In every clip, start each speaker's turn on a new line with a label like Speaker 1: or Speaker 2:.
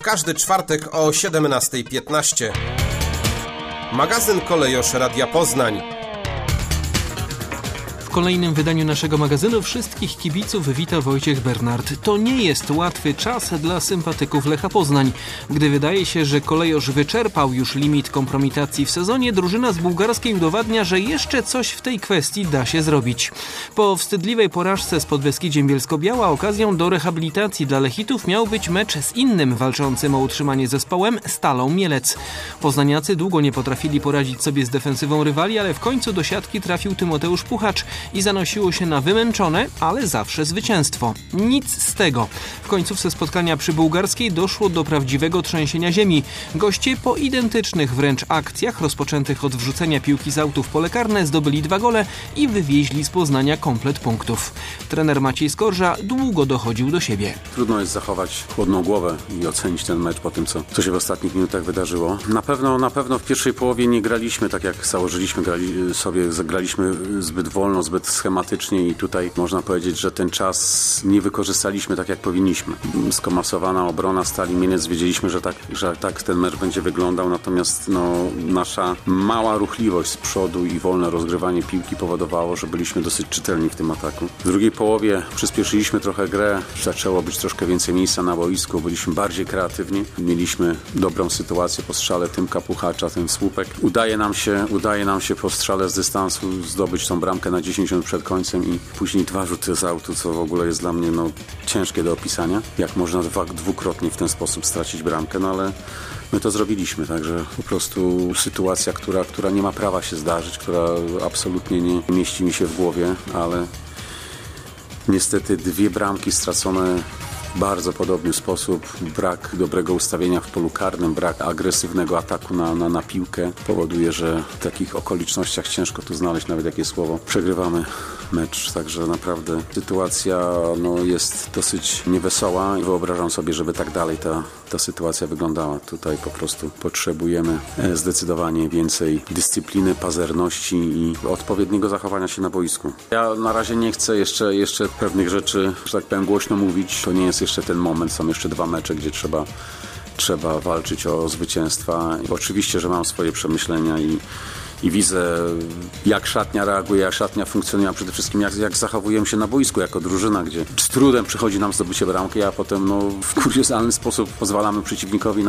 Speaker 1: W każdy czwartek o 17:15. Magazyn Kolejosz Radia Poznań.
Speaker 2: W kolejnym wydaniu naszego magazynu wszystkich kibiców wita Wojciech Bernard. To nie jest łatwy czas dla sympatyków Lecha Poznań. Gdy wydaje się, że Kolejosz wyczerpał już limit kompromitacji w sezonie, drużyna z bułgarskiej udowadnia, że jeszcze coś w tej kwestii da się zrobić. Po wstydliwej porażce z Podbeskidziem Bielsko-Biała okazją do rehabilitacji dla Lechitów miał być mecz z innym walczącym o utrzymanie zespołem, Stalą Mielec. Poznaniacy długo nie potrafili poradzić sobie z defensywą rywali, ale w końcu do siatki trafił Tymoteusz Puchacz i zanosiło się na wymęczone, ale zawsze zwycięstwo. Nic z tego. W końcówce spotkania przy bułgarskiej doszło do prawdziwego trzęsienia ziemi. Goście po identycznych wręcz akcjach rozpoczętych od wrzucenia piłki z autów w pole karne zdobyli 2 gole i wywieźli z Poznania komplet punktów. Trener Maciej Skorża długo dochodził do siebie.
Speaker 3: Trudno jest zachować chłodną głowę i ocenić ten mecz po tym, co się w ostatnich minutach wydarzyło. Na pewno w pierwszej połowie nie graliśmy tak, jak założyliśmy, zagraliśmy zbyt wolno, zbyt schematycznie i tutaj można powiedzieć, że ten czas nie wykorzystaliśmy tak, jak powinniśmy. Skomasowana obrona Stali Mielec, wiedzieliśmy, że tak ten mecz będzie wyglądał, natomiast nasza mała ruchliwość z przodu i wolne rozgrywanie piłki powodowało, że byliśmy dosyć czytelni w tym ataku. W drugiej połowie przyspieszyliśmy trochę grę, zaczęło być troszkę więcej miejsca na boisku, byliśmy bardziej kreatywni, mieliśmy dobrą sytuację po strzale Tymka Puchacza, ten słupek. Udaje nam się po strzale z dystansu zdobyć tą bramkę na 10 minut przed końcem i później 2 rzuty z autu, co w ogóle jest dla mnie ciężkie do opisania. Jak można dwukrotnie w ten sposób stracić bramkę, ale my to zrobiliśmy, także po prostu sytuacja, która nie ma prawa się zdarzyć, która absolutnie nie mieści mi się w głowie, ale niestety 2 bramki stracone w bardzo podobny sposób, brak dobrego ustawienia w polu karnym, brak agresywnego ataku na piłkę powoduje, że w takich okolicznościach ciężko tu znaleźć nawet jakie słowo. Przegrywamy mecz, także naprawdę sytuacja jest dosyć niewesoła i wyobrażam sobie, żeby tak dalej ta sytuacja wyglądała. Tutaj po prostu potrzebujemy zdecydowanie więcej dyscypliny, pazerności i odpowiedniego zachowania się na boisku. Ja na razie nie chcę jeszcze pewnych rzeczy, że tak powiem, głośno mówić. To nie jest jeszcze ten moment, są jeszcze 2 mecze, gdzie trzeba walczyć o zwycięstwa. Oczywiście, że mam swoje przemyślenia i widzę, jak szatnia reaguje, jak szatnia funkcjonuje, a przede wszystkim jak zachowujemy się na boisku jako drużyna, gdzie z trudem przychodzi nam zdobycie bramki, a potem w kuriozalny sposób pozwalamy przeciwnikowi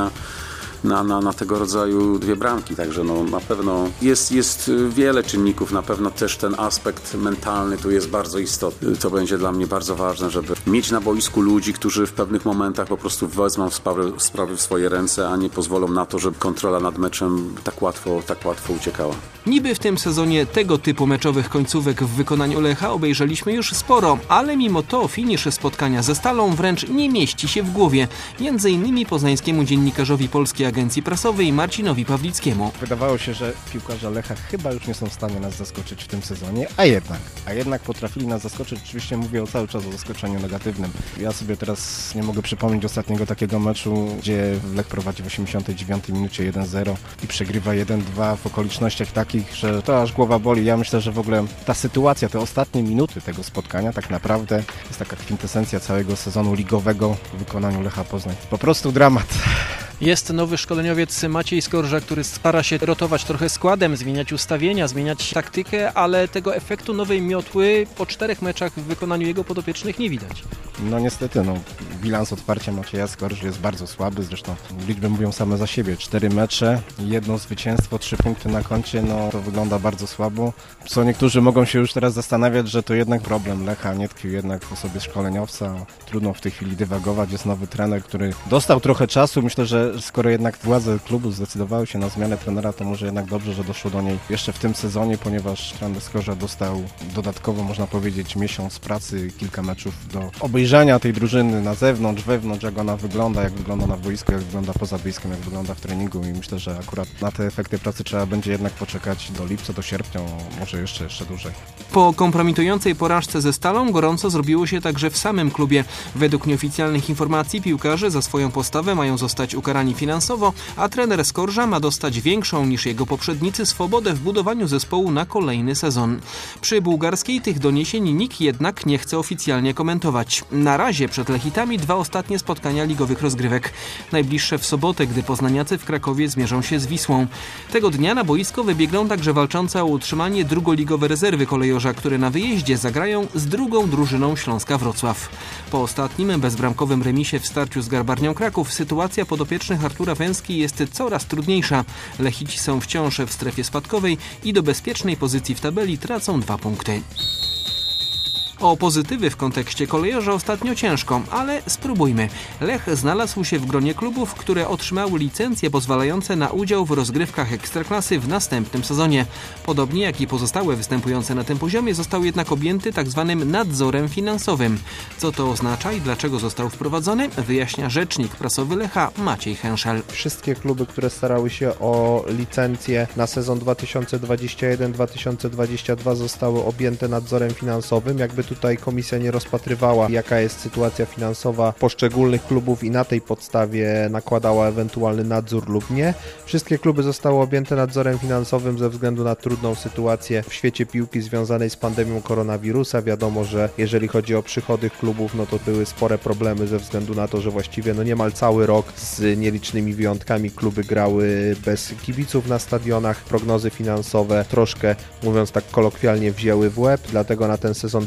Speaker 3: na tego rodzaju 2 bramki, także na pewno jest wiele czynników, na pewno też ten aspekt mentalny tu jest bardzo istotny. To będzie dla mnie bardzo ważne, żeby mieć na boisku ludzi, którzy w pewnych momentach po prostu wezmą sprawy w swoje ręce, a nie pozwolą na to, żeby kontrola nad meczem tak łatwo uciekała.
Speaker 2: Niby w tym sezonie tego typu meczowych końcówek w wykonaniu Lecha obejrzeliśmy już sporo, ale mimo to finisz spotkania ze Stalą wręcz nie mieści się w głowie. Między innymi poznańskiemu dziennikarzowi Polskiej Agencji Prasowej Marcinowi Pawlickiemu.
Speaker 4: Wydawało się, że piłkarze Lecha chyba już nie są w stanie nas zaskoczyć w tym sezonie, a jednak potrafili nas zaskoczyć. Oczywiście mówię cały czas o zaskoczeniu negatywnym. Ja sobie teraz nie mogę przypomnieć ostatniego takiego meczu, gdzie Lech prowadzi w 89 minucie 1-0 i przegrywa 1-2 w okolicznościach takich, że to aż głowa boli. Ja myślę, że w ogóle ta sytuacja, te ostatnie minuty tego spotkania tak naprawdę jest taka kwintesencja całego sezonu ligowego w wykonaniu Lecha Poznań. Po prostu dramat.
Speaker 2: Jest nowy szkoleniowiec Maciej Skorża, który stara się rotować trochę składem, zmieniać ustawienia, zmieniać taktykę, ale tego efektu nowej miotły po 4 meczach w wykonaniu jego podopiecznych nie widać.
Speaker 4: Niestety, bilans otwarcia Macieja Skorży jest bardzo słaby, zresztą liczby mówią same za siebie. 4 mecze, 1 zwycięstwo, 3 punkty na koncie, to wygląda bardzo słabo. Co niektórzy mogą się już teraz zastanawiać, że to jednak problem Lecha nie tkwił jednak w osobie szkoleniowca. Trudno w tej chwili dywagować, jest nowy trener, który dostał trochę czasu. Myślę, że skoro jednak władze klubu zdecydowały się na zmianę trenera, to może jednak dobrze, że doszło do niej jeszcze w tym sezonie, ponieważ trener Skorża dostał dodatkowo, można powiedzieć, miesiąc pracy, kilka meczów do obejrzenia tej drużyny na zewnątrz, wewnątrz, jak ona wygląda, jak wygląda na boisku, jak wygląda poza boiskiem, jak wygląda w treningu i myślę, że akurat na te efekty pracy trzeba będzie jednak poczekać do lipca, do sierpnia, może jeszcze dłużej.
Speaker 2: Po kompromitującej porażce ze Stalą gorąco zrobiło się także w samym klubie. Według nieoficjalnych informacji piłkarze za swoją postawę mają zostać ukarani finansowo, a trener Skorża ma dostać większą niż jego poprzednicy swobodę w budowaniu zespołu na kolejny sezon. Przy bułgarskiej tych doniesień nikt jednak nie chce oficjalnie komentować. Na razie przed Lechitami 2 ostatnie spotkania ligowych rozgrywek. Najbliższe w sobotę, gdy poznaniacy w Krakowie zmierzą się z Wisłą. Tego dnia na boisko wybiegną także walczące o utrzymanie drugoligowe rezerwy kolejorza, które na wyjeździe zagrają z drugą drużyną Śląska Wrocław. Po ostatnim bezbramkowym remisie w starciu z Garbarnią Kraków sytuacja podopiecznych Artura Węski jest coraz trudniejsza. Lechici są wciąż w strefie spadkowej i do bezpiecznej pozycji w tabeli tracą 2 punkty. O pozytywy w kontekście kolejorza ostatnio ciężko, ale spróbujmy. Lech znalazł się w gronie klubów, które otrzymały licencje pozwalające na udział w rozgrywkach Ekstraklasy w następnym sezonie. Podobnie jak i pozostałe występujące na tym poziomie, został jednak objęty tzw. nadzorem finansowym. Co to oznacza i dlaczego został wprowadzony, wyjaśnia rzecznik prasowy Lecha Maciej Hęszel.
Speaker 5: Wszystkie kluby, które starały się o licencję na sezon 2021-2022 zostały objęte nadzorem finansowym. Jakby tutaj komisja nie rozpatrywała, jaka jest sytuacja finansowa poszczególnych klubów i na tej podstawie nakładała ewentualny nadzór lub nie. Wszystkie kluby zostały objęte nadzorem finansowym ze względu na trudną sytuację w świecie piłki związanej z pandemią koronawirusa. Wiadomo, że jeżeli chodzi o przychody klubów, no to były spore problemy ze względu na to, że właściwie niemal cały rok z nielicznymi wyjątkami kluby grały bez kibiców na stadionach. Prognozy finansowe troszkę, mówiąc tak kolokwialnie, wzięły w łeb, dlatego na ten sezon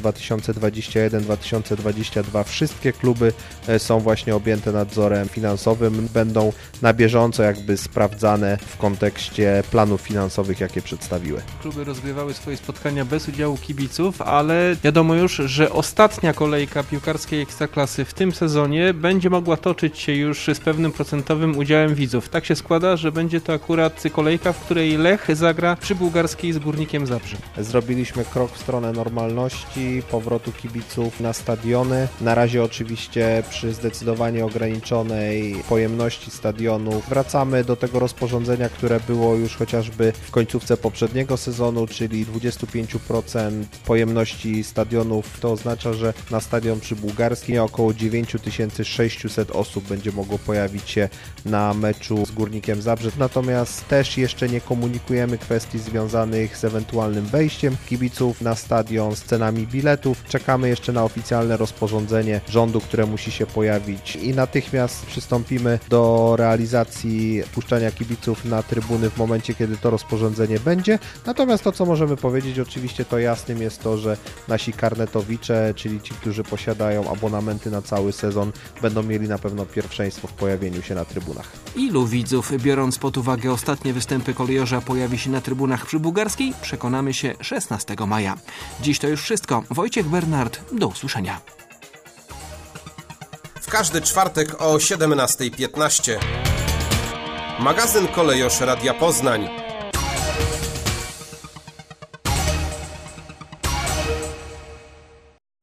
Speaker 5: 2021-2022 wszystkie kluby są właśnie objęte nadzorem finansowym, będą na bieżąco jakby sprawdzane w kontekście planów finansowych, jakie przedstawiły.
Speaker 2: Kluby rozgrywały swoje spotkania bez udziału kibiców, ale wiadomo już, że ostatnia kolejka piłkarskiej Ekstraklasy w tym sezonie będzie mogła toczyć się już z pewnym procentowym udziałem widzów. Tak się składa, że będzie to akurat kolejka, w której Lech zagra przy Bułgarskiej z Górnikiem Zabrze.
Speaker 5: Zrobiliśmy krok w stronę normalności, powrotu kibiców na stadiony. Na razie oczywiście przy zdecydowanie ograniczonej pojemności stadionu. Wracamy do tego rozporządzenia, które było już chociażby w końcówce poprzedniego sezonu, czyli 25% pojemności stadionów. To oznacza, że na stadion przy Bułgarskiej około 9600 osób będzie mogło pojawić się na meczu z Górnikiem Zabrze. Natomiast też jeszcze nie komunikujemy kwestii związanych z ewentualnym wejściem kibiców na stadion, z cenami biletów. Czekamy jeszcze na oficjalne rozporządzenie rządu, które musi się pojawić i natychmiast przystąpimy do realizacji puszczania kibiców na trybuny w momencie, kiedy to rozporządzenie będzie. Natomiast to, co możemy powiedzieć, oczywiście to jasnym jest to, że nasi karnetowicze, czyli ci, którzy posiadają abonamenty na cały sezon, będą mieli na pewno pierwszeństwo w pojawieniu się na trybunach.
Speaker 2: Ilu widzów, biorąc pod uwagę ostatnie występy kolejorza, pojawi się na trybunach przy Bułgarskiej? Przekonamy się 16 maja. Dziś to już wszystko. Wojciech Bernard, do usłyszenia.
Speaker 1: W każdy czwartek o 17:15 magazyn Kolejosz Radia Poznań.